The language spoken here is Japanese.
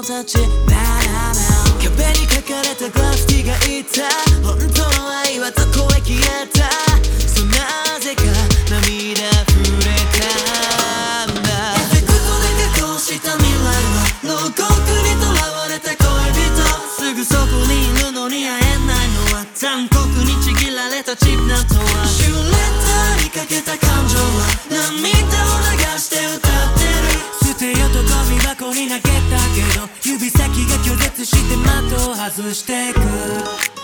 供たち壁に書かれたグラフィティが言った本当の愛はどこへ消えたそうなぜか涙触れたんだエフェクトで加工した未来は牢獄にとらわれた恋人すぐそこにいるのに会えないのは残酷にちぎられたチップなとはシュレッダーにかけた感情は涙を流して歌ってる捨てよとゴミ箱に投げたけど指先が拒絶して的を外していく